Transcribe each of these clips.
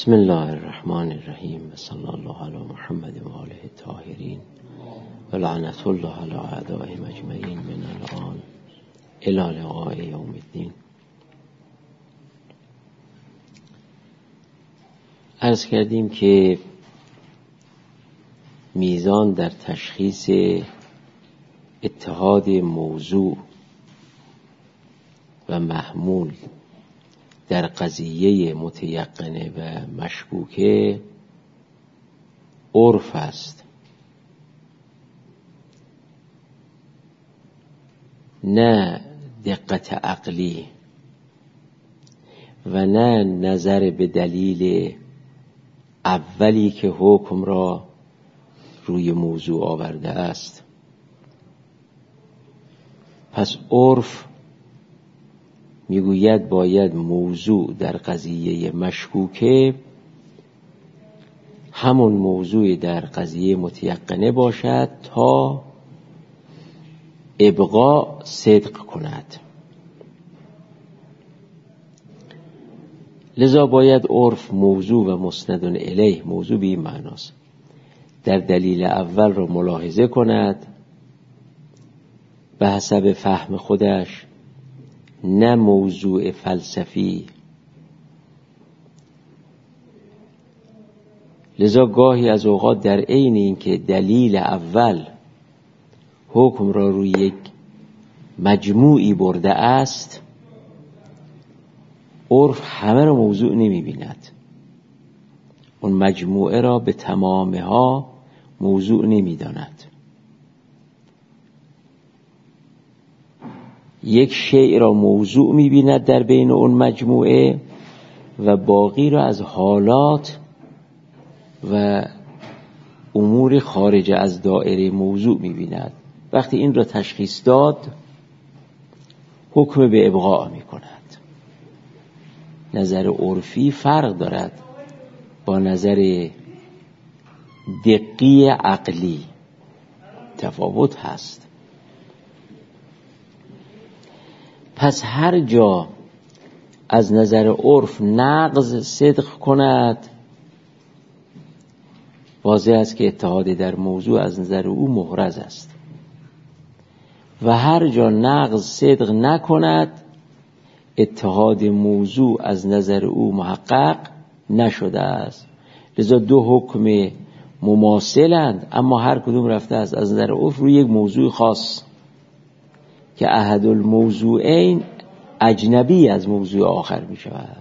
بسم الله الرحمن الرحیم و صلی الله علی محمد و آله الطاهرین و لعنت الله علی اعدائهم اجمعین من الان الی لقاء یوم الدین. عرض کردیم که میزان در تشخیص اتحاد موضوع و محمول در قضیه متیقنه و مشکوکه عرف است، نه دقت عقلی و نه نظر به دلیل اولی که حکم را روی موضوع آورده است. پس عرف میگوید باید موضوع در قضیه مشکوکه همون موضوع در قضیه متیقنه باشد تا ابقا صدق کند. لذا باید عرف موضوع و مسند الیه، موضوع به این معناست در دلیل اول را ملاحظه کند به حسب فهم خودش، نه موضوع فلسفی. لذا گاهی از اوقات در عین این که دلیل اول حکم را روی یک مجموعی برده است، عرف همه را موضوع نمی بیند، اون مجموعه را به تمامها موضوع نمی داند. یک شیء را موضوع می بیند در بین اون مجموعه و باقی را از حالات و امور خارج از دایره موضوع می بیند. وقتی این را تشخیص داد، حکم به ابقاء می کند. نظر عرفی فرق دارد با نظر دقی عقلی، تفاوت هست. پس هر جا از نظر عرف نقض صدق کند، واضح است که اتحاد در موضوع از نظر او محرز است، و هر جا نقض صدق نکند، اتحاد موضوع از نظر او محقق نشده است. لذا دو حکم مماثلند، اما هر کدوم رفته است از نظر عرف روی یک موضوع خاص که احد الموضوعین اجنبی از موضوع آخر می شود.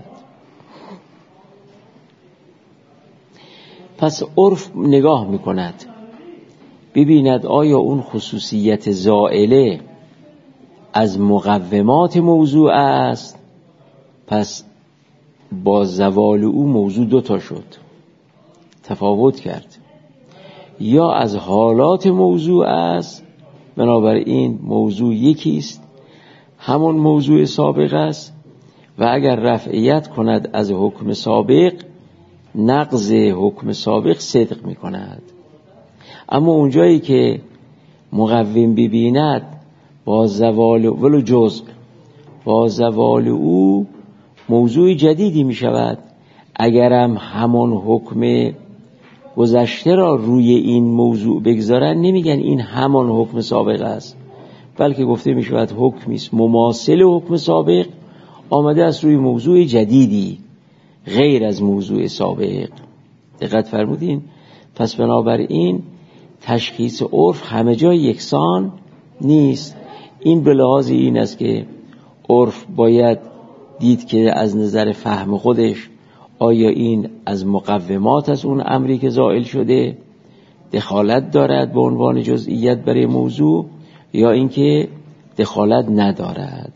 پس عرف نگاه می کند ببیند آیا اون خصوصیت زائله از مقومات موضوع است، پس با زوال او موضوع دوتا شد، تفاوت کرد، یا از حالات موضوع است، بنابراین موضوع یکی است، همون موضوع سابق است، و اگر رفعیت کند از حکم سابق، نقض حکم سابق صدق می کند. اما اونجایی که مقوم ببیند با زوال ولو جزء، با زوال او موضوع جدیدی می شود. اگرم همون حکم گذشته را روی این موضوع بگذارن، نمیگن این همان حکم سابق است، بلکه گفته می شود حکمی است مماثل حکم سابق آمده است روی موضوع جدیدی غیر از موضوع سابق. دقت فرمودین؟ پس بنابراین تشخیص عرف همه جای یکسان نیست. این به لحاظ این است که عرف باید دید که از نظر فهم خودش آیا این از مقومات از اون امری که زائل شده دخالت دارد به عنوان جزئیت برای موضوع، یا اینکه دخالت ندارد.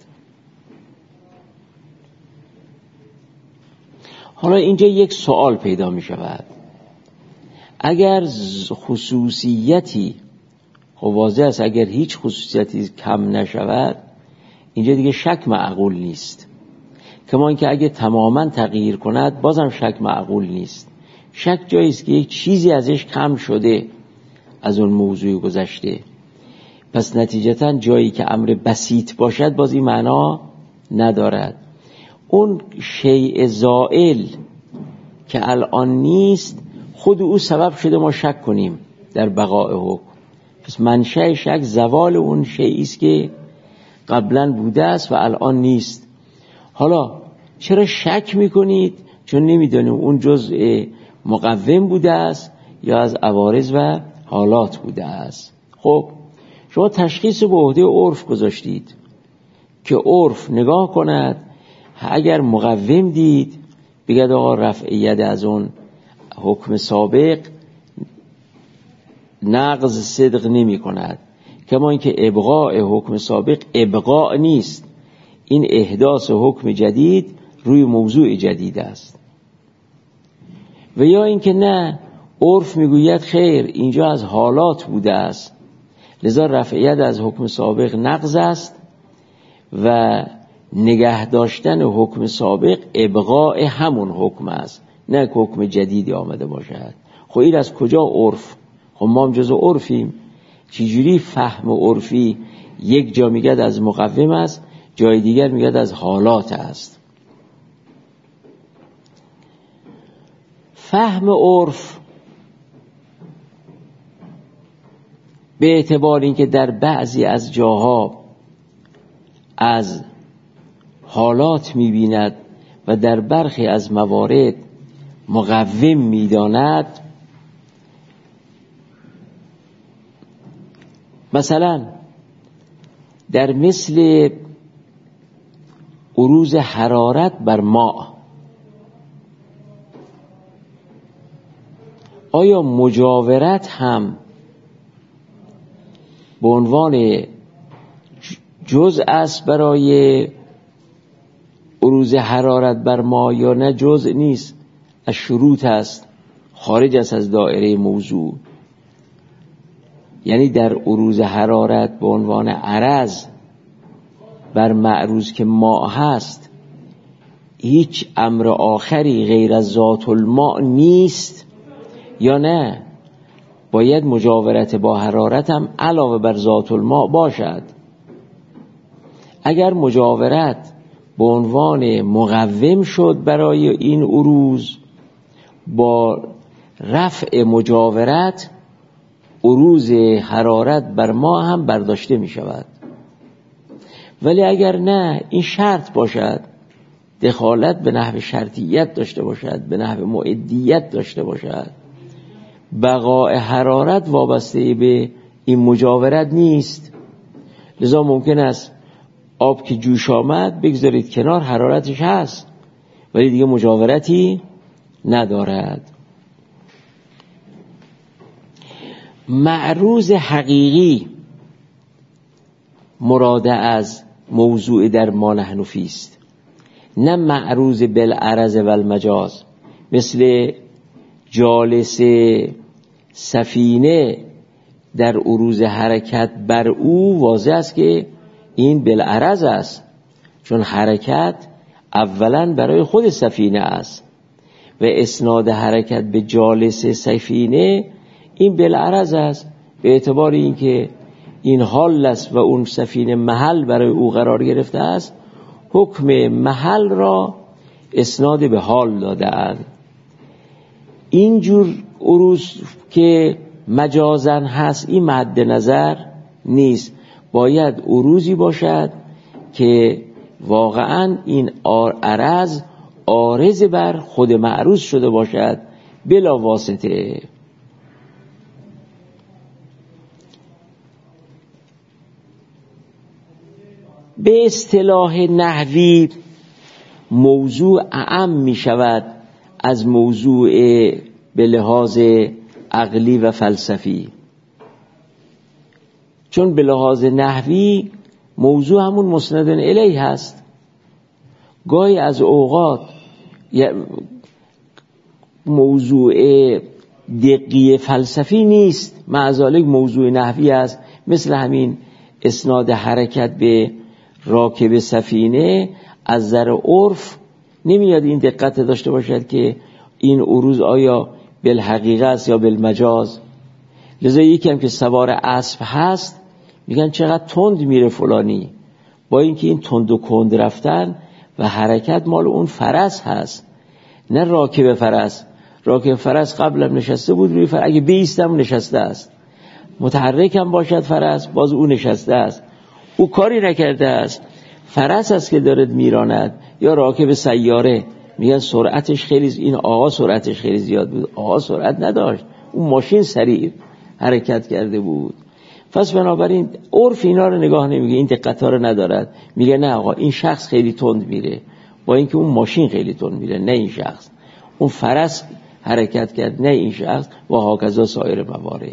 حالا اینجا یک سوال پیدا می شود. اگر خصوصیتی، خب واضح است اگر هیچ خصوصیتی کم نشود، اینجا دیگه شک معقول نیست. کما اینکه اگه تماما تغییر کند بازم شک معقول نیست. شک جایی است که یک چیزی ازش کم شده از اون موضوع گذشته. پس نتیجتا جایی که امر بسیط باشد باز این معنا ندارد. اون شیء زائل که الان نیست خود او سبب شده ما شک کنیم در بقای حکم. پس منشأ شک زوال اون شیئی است که قبلا بوده است و الان نیست. حالا چرا شک میکنید؟ چون نمیدونیم اون جزء مقوم بوده است یا از عوارض و حالات بوده است. خب شما تشخیص به عهده عرف گذاشتید که عرف نگاه کند، اگر مقوم دید بگید آقا رفع ید از اون حکم سابق نقض صدق نمی کند، کما اینکه ابقاء حکم سابق ابقاء نیست، این احداث حکم جدید روی موضوع جدید است. و یا اینکه نه، عرف میگوید خیر اینجا از حالات بوده است لذا رفع ید از حکم سابق نقض است و نگه داشتن حکم سابق ابقاء همون حکم است، نه که حکم جدیدی آمده باشد. خب این از کجا عرف؟ خب ما هم جزو عرفیم. چجوری فهم عرفی یک جا میگد از مقوم است، جای دیگر میگد از حالات است؟ فهم عرف به اعتبار اینکه در بعضی از جاها از حالات میبیند و در برخی از موارد مقوم میداند، مثلا در مثل عروض حرارت بر ماء، آیا مجاورت هم به عنوان جزء است برای عروض حرارت بر ماء یا نه جزء نیست، از شروط است، خارج است از دایره موضوع؟ یعنی در عروض حرارت به عنوان عرض بر معروض که ماء هست هیچ امر آخری غیر از ذات الماء نیست یا نه باید مجاورت با حرارت هم علاوه بر ذات الماء باشد؟ اگر مجاورت به عنوان مقوم شد برای این عروض، با رفع مجاورت عروض حرارت بر ما هم برداشته می شود. ولی اگر نه، این شرط باشد، دخالت به نحو شرطیت داشته باشد، به نحو معدیت داشته باشد، بقای حرارت وابسته به این مجاورت نیست. لذا ممکن است آب که جوش آمد بگذارید کنار، حرارتش هست ولی دیگه مجاورتی ندارد. معروض حقیقی مراد از موضوع در ما نحن فیه است، نه معروض بالعرض و المجاز. مثل جالس سفینه در عروض حرکت بر او واضح است که این بالعرض است، چون حرکت اولا برای خود سفینه است و اسناد حرکت به جالس سفینه این بالعرض است، به اعتبار اینکه این حال است و اون سفینه محل برای او قرار گرفته است، حکم محل را اسناد به حال داده‌اند. اینجور عروض که مجازن هست این مد نظر نیست، باید عروضی باشد که واقعا این عرض عارض بر خود معروض شده باشد بلا واسطه. به اصطلاح نحوی موضوع اعم می شود از موضوع به لحاظ عقلی و فلسفی، چون به لحاظ نحوی موضوع همون مسند الیه هست. گاهی از اوقات موضوع دقیق فلسفی نیست، معذالک موضوع نحوی است. مثل همین اسناد حرکت به راکب سفینه از نظر عرف نمیاد این دقت داشته باشد که این عروض آیا بالحقیقه است یا بالمجاز. لذا یکی هم که سوار اسب هست میگن چقدر تند میره فلانی، با اینکه این تند و کند رفتن و حرکت مال اون فرس هست، نه راکب فرس. راکب فرس قبلم نشسته بود روی فرس، اگه بیستم نشسته است. متحرک هم باشد فرس، باز او نشسته است، او کاری نکرده است. فرس است که دارد میراند. یا راکب سیاره، میگن سرعتش خیلی، این آقا سرعتش خیلی زیاد بود. آقا سرعت نداشت، اون ماشین سریع حرکت کرده بود. پس بنابراین عرف اینا رو نگاه نمیگه، این دقت‌ها رو ندارد، میگه نه آقا این شخص خیلی تند میره، با اینکه اون ماشین خیلی تند میره، نه این شخص. اون فرس حرکت کرد، نه این شخص. و هاکذا سایر موارد.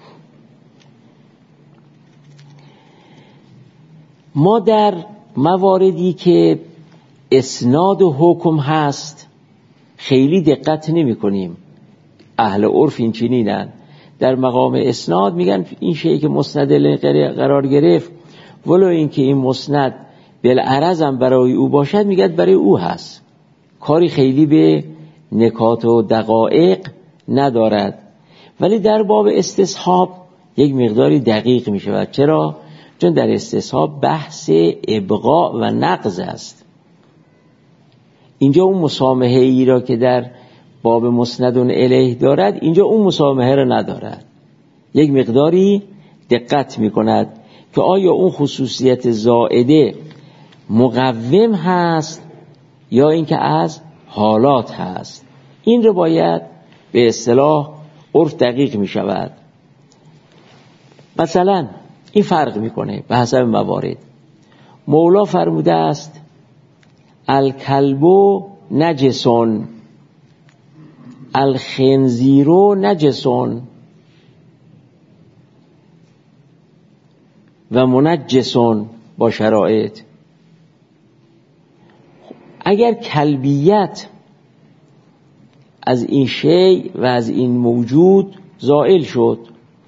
ما در مواردی که اسناد و حکم هست خیلی دقت نمی کنیم. اهل عرف این چنینن. در مقام اسناد میگن این شیء که مسند قرار گرفت، ولو این که این مسند بالعرض هم برای او باشد، میگن برای او هست، کاری خیلی به نکات و دقایق ندارد. ولی در باب استصحاب یک مقداری دقیق میشود. چرا؟ چون در استصحاب بحث ابقاء و نقض است. اینجا اون مسامحه ای را که در باب مسند الیه دارد، اینجا اون مسامحه را ندارد. یک مقداری دقت میکند که آیا اون خصوصیت زائده مقوم هست یا اینکه از حالات هست. این رو باید به اصطلاح عرف دقیق میشود. مثلا این فرق میکنه به حسب موارد. مولا فرموده است الکلب نجسون الخنزیر نجسون و منجسون با شرایط. اگر کلبیت از این شیء و از این موجود زائل شد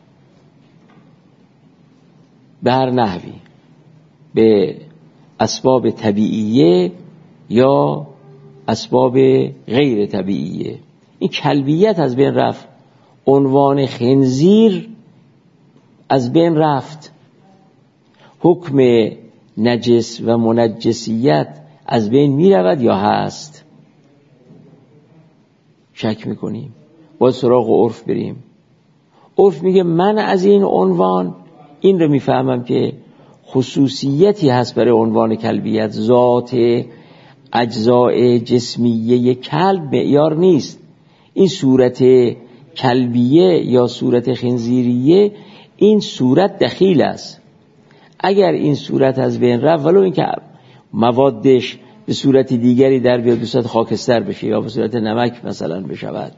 به هر نحوی، به اسباب طبیعیه یا اسباب غیر طبیعیه، این کلبیت از بین رفت، عنوان خنزیر از بین رفت، حکم نجس و منجسیت از بین می رود یا هست؟ شک میکنیم، باید سراغ عرف بریم. عرف میگه من از این عنوان این رو میفهمم که خصوصیتی هست برای عنوان کلبیت. ذات اجزاء جسمیه کلب معیار نیست. این صورت کلبیه یا صورت خنزیریه، این صورت دخیل است. اگر این صورت از بین رفت، ولو اینکه موادش به صورت دیگری در بیاد، به صورت خاکستر بشه یا به صورت نمک مثلا بشود،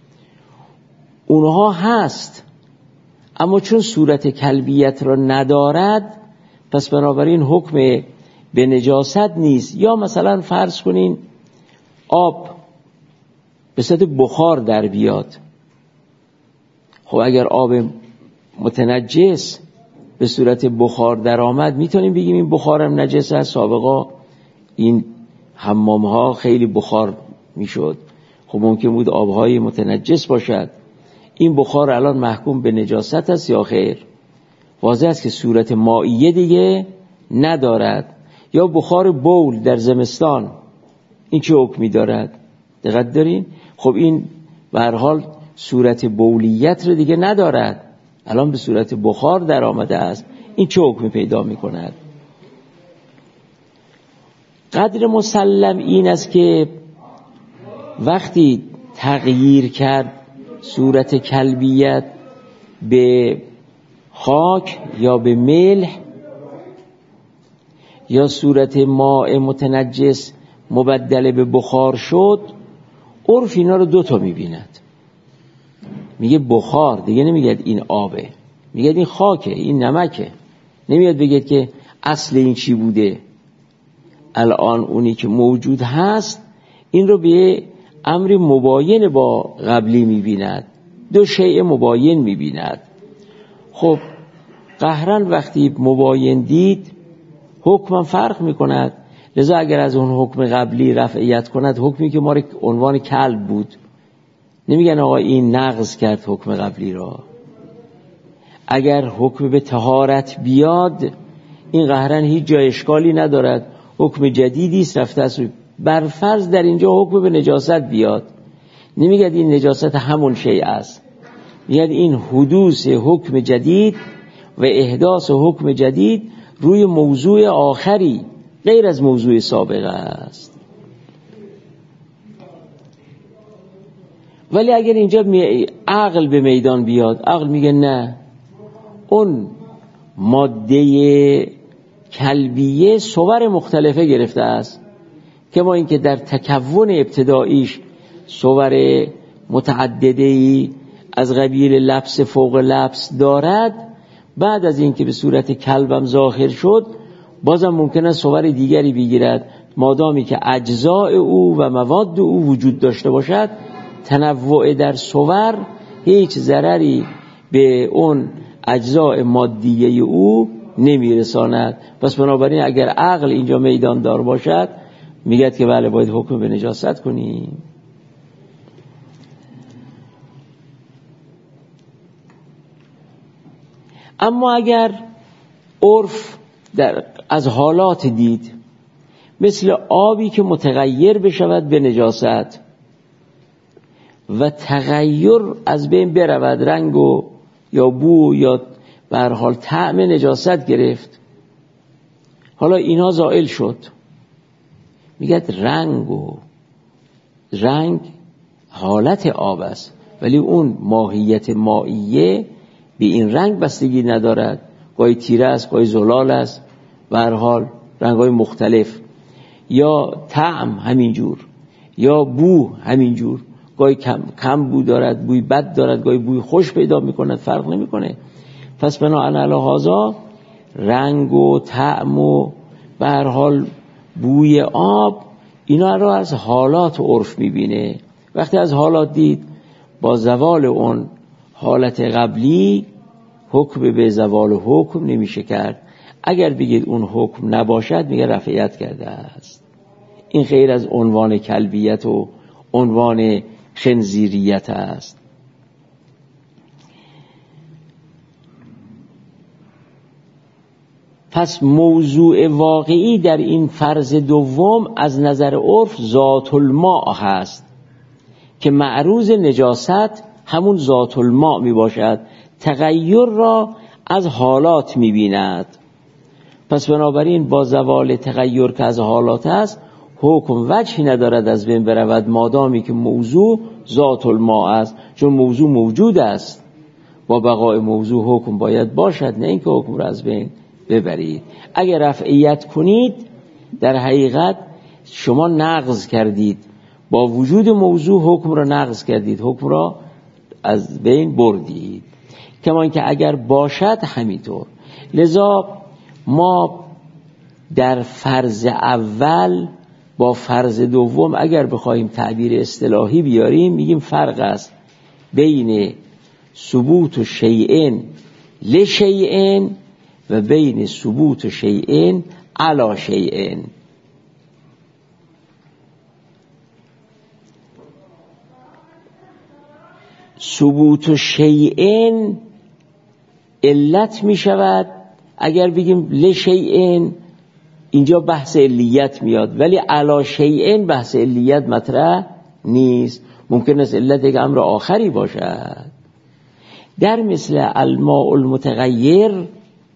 اونها هست، اما چون صورت کلبیت را ندارد، پس بنابراین حکم به نجاست نیست. یا مثلا فرض کنین آب به صورت بخار در بیاد. خب اگر آب متنجس به صورت بخار در آمد، میتونیم بگیم این بخارم نجس است. سابقا این حمام ها خیلی بخار میشد، خب ممکن بود آبهای متنجس باشد. این بخار الان محکوم به نجاست است یا خیر؟ واضح است که صورت مائیه دیگه ندارد. یا بخار بول در زمستان، این چه حکمی دارد؟ دقت دارین؟ خب این به هر حال صورت بولیت رو دیگه ندارد، الان به صورت بخار در آمده است. این چه حکمی پیدا می کند؟ قدر مسلم این است که وقتی تغییر کرد صورت کلبیت به خاک یا به ملح یا صورت ماء متنجس مبدل به بخار شد، عرف اینا رو دوتا میبیند. میگه بخار، دیگه نمیگه این آبه، میگه این خاکه، این نمکه. نمیاد بگه که اصل این چی بوده. الان اونی که موجود هست این رو به امر مباین با قبلی میبیند، دو شیء مباین میبیند. خب قهرن وقتی مباین دید، حکم فرق میکند. لذا اگر از اون حکم قبلی رفعیت کند، حکمی که ما عنوان کلب بود، نمیگن آقا این نقض کرد حکم قبلی را. اگر حکم به طهارت بیاد، این قهرن هیچ جای اشکالی ندارد، حکم جدیدی است، رفته است بر فرض در اینجا حکم به نجاست بیاد، نمیگد این نجاست همون شیء است، میگد این حدوث حکم جدید و احداث حکم جدید روی موضوع آخری غیر از موضوع سابق است. ولی اگر اینجا عقل به میدان بیاد، عقل میگه نه، اون ماده کلبیه صور مختلفه گرفته است، که ما اینکه در تکون ابتداییش صور متعدده‌ای از قبیل لبس فوق لبس دارد، بعد از اینکه به صورت کلبم ظاهر شد بازم ممکنه صور دیگری بگیرد، مادامی که اجزاء او و مواد او وجود داشته باشد. تنوع در صور هیچ ضرری به اون اجزاء مادیه او نمیرساند. پس بنابراین اگر عقل اینجا میدان دار باشد میگد که بله باید حکم به نجاست کنیم. اما اگر عرف از حالات دید، مثل آبی که متغیر بشود به نجاست و تغییر از بین برود، رنگ و یا بو یا به هر حال طعم نجاست گرفت، حالا اینها زائل شد، میگه رنگ حالت آب است، ولی اون ماهیت مائیه به این رنگ بستگی ندارد، گاهی تیره است، گاهی زلال است، به هر حال رنگ‌های مختلف، یا طعم همینجور، یا بو همینجور، گاهی کم بو دارد، بوی بد دارد، گاهی بوی خوش پیدا میکند، فرق نمیکنه. پس بناهن علی هذا رنگ و طعم و به هر حال بوی آب، اینا رو از حالات عرف میبینه. وقتی از حالات دید، با زوال اون حالت قبلی حکم به زوال حکم نمیشه کرد. اگر بگید اون حکم نباشد میگه رفعیت کرده است. این غیر از عنوان کلبیت و عنوان خنزیریت است. پس موضوع واقعی در این فرض دوم از نظر عرف ذات الماء هست که معروض نجاست همون ذات الماء می باشد، تغییر را از حالات می بیند. پس بنابراین با زوال تغییر که از حالات است حکم وجهی ندارد از بین برود، مادامی که موضوع ذات الماء است، چون موضوع موجود است. با بقای موضوع حکم باید باشد، نه اینکه حکم را از بین ببرید. اگر رفعیت کنید در حقیقت شما نقض کردید، با وجود موضوع حکم را نقض کردید، حکم را از بین بردید. کما اینکه اگر باشد همینطور. لذا ما در فرض اول با فرض دوم اگر بخوایم تعبیر اصطلاحی بیاریم، میگیم فرق است بین ثبوت شیئن لشیئن و بین ثبوت شیئن علی شیئن. ثبوت شیئن علت می شود اگر بگیم لشیئن، اینجا بحث علیت میاد، ولی علی شیئن بحث علیت مطرح نیست. ممکن است علت یک امر آخری باشد. در مثل الماء المتغیر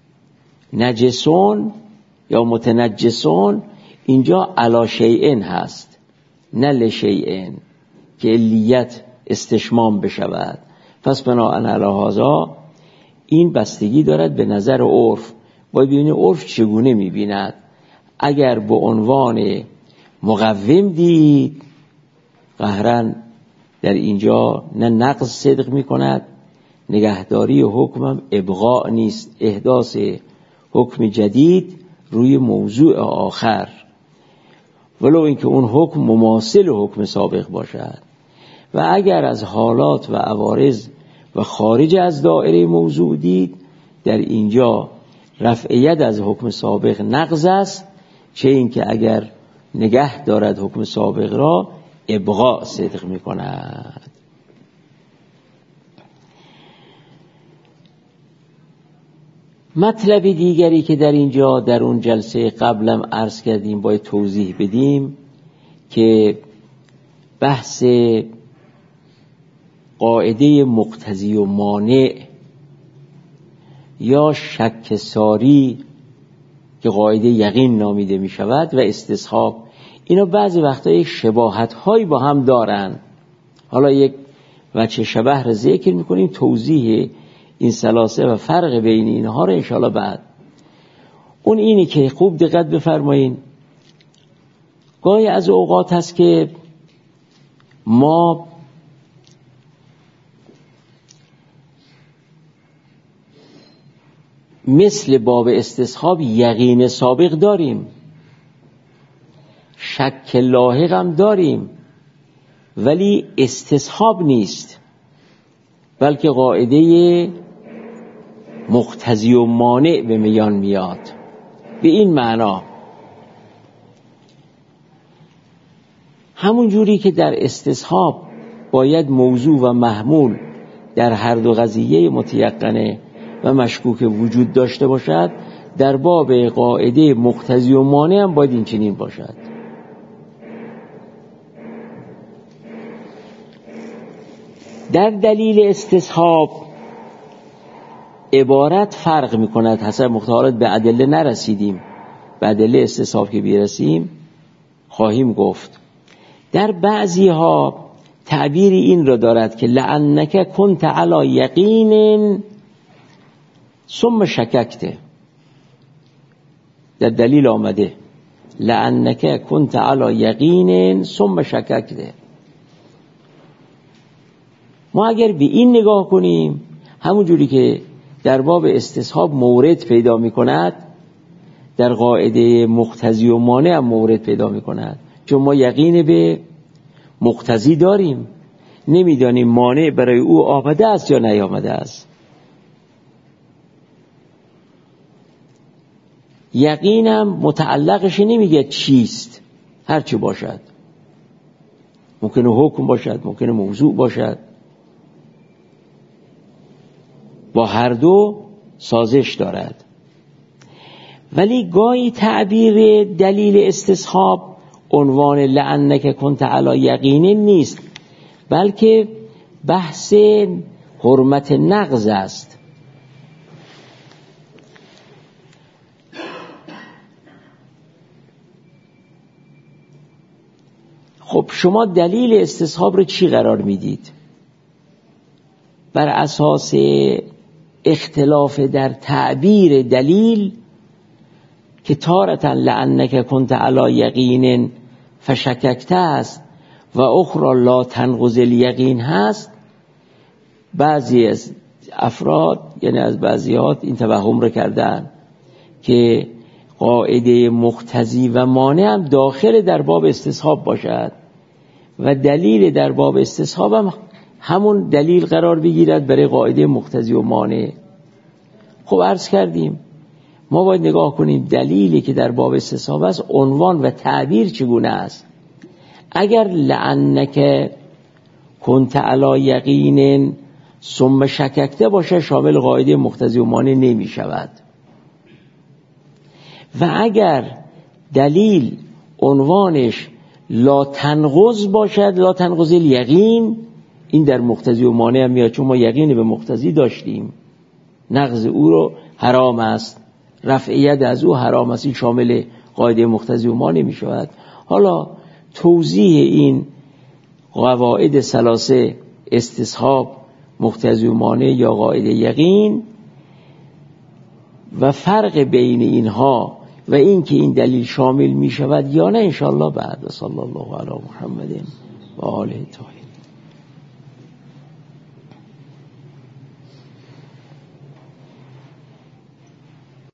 نجسون یا متنجسون، اینجا علی شیئن هست نه لشیئن که علیت استشمام بشود. پس بناهن علی هذا این بستگی دارد به نظر عرف. باید ببینید عرف چگونه میبیند. اگر به عنوان مقوم دید، قهرن در اینجا نه نقض صدق میکند، نگهداری حکمم ابقاء نیست، احداث حکم جدید روی موضوع آخر، ولو اینکه اون حکم مماثل حکم سابق باشد. و اگر از حالات و عوارض و خارج از دایره موضوع دید، در اینجا رفع ید از حکم سابق نقض است، چه اینکه اگر نگه دارد حکم سابق را ابقاء صدق می کند. مطلب دیگری که در اینجا در اون جلسه قبلم عرض کردیم باید توضیح بدیم، که بحث قاعده مقتضی و مانع یا شک ساری که قاعده یقین نامیده می شود و استصحاب، اینا بعضی وقتا یک شباهت هایی با هم دارن. حالا یک وجه شبه را ذکر می کنیم، توضیح این ثلاثه و فرق بین اینها رو انشاءالله بعد. اون اینی که خوب دقت بفرمایین، گاهی از اوقات هست که ما مثل باب استصحاب یقین سابق داریم، شک لاحق هم داریم، ولی استصحاب نیست، بلکه قاعده مقتضی و مانع به میان میاد. به این معنا همون جوری که در استصحاب باید موضوع و محمول در هر دو قضیه متیقنه و مشکوک وجود داشته باشد، در باب قاعده مقتضی و مانع هم باید این چنین باشد. در دلیل استصحاب عبارت فرق می کند. حسب مختارات به ادله نرسیدیم، به ادله استصحاب که بیرسیم خواهیم گفت. در بعضی ها تعبیر این را دارد که لعنک کنت علی یقین ثم شککته. در دلیل آمده لعنک کنت علی یقین ثم شککته. ما اگر به این نگاه کنیم، همون جوری که در باب استصحاب مورد پیدا می کند، در قاعده مقتضی و مانع هم مورد پیدا می کند. چون ما یقین به مقتضی داریم، نمیدانیم مانع برای او آمده است یا نیامده است. یقینم متعلقش نمیگه چیست، هرچی باشد، ممکنه حکم باشد، ممکنه موضوع باشد، با هر دو سازش دارد. ولی گاهی تعبیر دلیل استصحاب عنوان لعنک کنت علی یقین نیست، بلکه بحث حرمت نقض است. خب شما دلیل استصحاب رو چی قرار میدید؟ بر اساس اختلاف در تعبیر دلیل که تارة لعنک کنت علی یقین فشککته است و اخرى لا تنقض الیقین هست، بعضی از افراد یعنی از بعضیات این توهم رو کردن که قاعده مقتضی و مانع هم داخل در باب استصحاب باشد و دلیل در باب استصحاب هم همون دلیل قرار بگیرد برای قاعده مقتضی و مانع. خب عرض کردیم ما باید نگاه کنیم دلیلی که در باب استصحاب است عنوان و تعبیر چگونه است. اگر لعنک کنت علی یقین ثم شککته باشه شامل قاعده مقتضی و مانع نمی شود. و اگر دلیل عنوانش لا تنقض باشد، لا تنقض الیقین، این در مقتضی و مانع هم میاد، چون ما یقین به مقتضی داشتیم، نقض او رو حرام است، رفع ید از او حرام است، این شامل قاعده مقتضی و مانع می شود. حالا توضیح این قواعد ثلاثه استصحاب، مقتضی و مانع یا قاعده یقین و فرق بین اینها و این که این دلیل شامل می شود یا نه انشاءالله بعد. صلی الله علی محمد و آله طاهرین.